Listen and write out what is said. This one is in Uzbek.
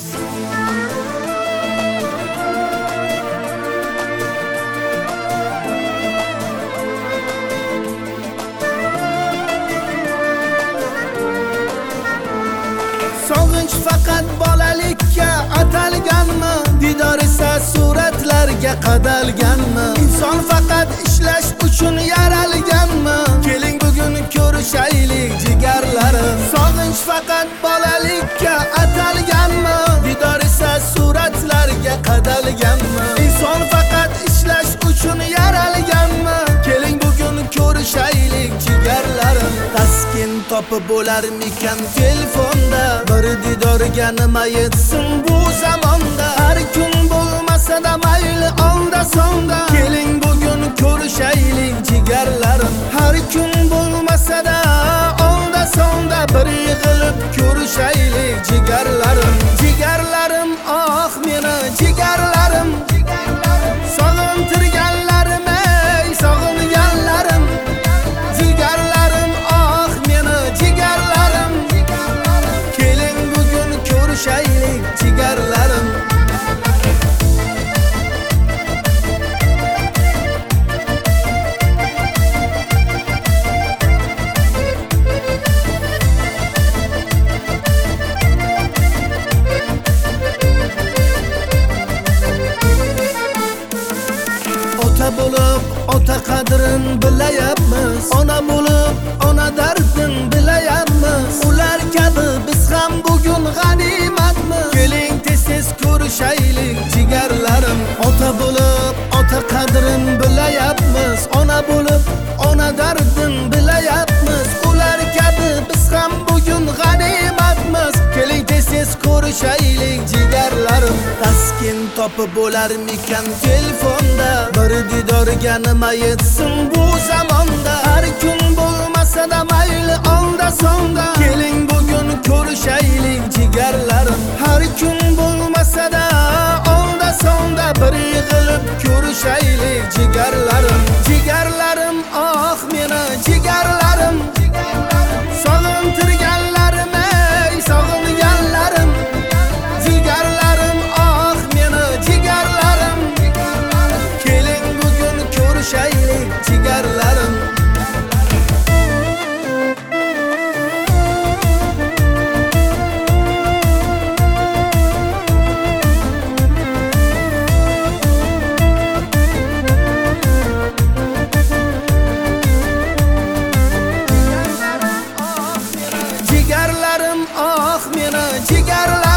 Sog'inch faqat bolalikka atalganmi? Didor esa suratlarga qadalganmi? Inson faqat ishlash uchun yaralganmi? Keling bugun ko'rishaylik jigarlarim. Sog'inch faqat bolalikka atalganmi? Didor esa suratlarga qadalganmi? Inson faqat ishlash uchun yaralganmi? Keling bugun ko'rishaylik jigarlarim. Taskin topib bo'larmikan telefonda? Bir didorga nima yetsin bu zamonda? Har kun bo'lmasa-da mayli onda sonda. Keling bugun ko'rishaylik jigarlarim. Har kun bo'lmasa-da onda sonda bir yig'ilib ko'rishaylik jigarlarim. Jigarlarim, ah meni jigarlarim. Sog'intirganlarim, ey sog'inganlarim. Jigarlarim, ah meni jigarlarim. Keling bugun ko'rishaylik jigarlarim. Ota bo'lib ota qadrin bilayapmiz. Ona bo'lib ona dardin bilayapmiz. Ular kabi biz ham bugun g'animatmiz. Keling tez-tez ko'rishaylik jigarlarim. Ota bo'lib ota qadrin bilayapmiz. Ona bo'lib ona dardin bilayapmiz. Ular kabi biz ham bugun g'animatmiz. Keling tez-tez ko'rishaylik jigarlarim. Taskin topib bo'larmikan telefonda? Bir didorga nima yetsin bu zamonda? Har kun bo'lmasa-da mayli onda sonda. Keling bugun ko'rishaylik jigarlarim. Har kun bo'lmasa-da onda sonda bir yig'ilib ko'rishaylik jigarlarim. Jigarlarim, ah meni jigarlarim. Sog'intirganlarim, ey sog'inganlarim. Jigarlarim, ah meni jigarlarim. Keling bugun ko'rishaylik jigarlarim. Jigarlarim, ah meni jigarlarim.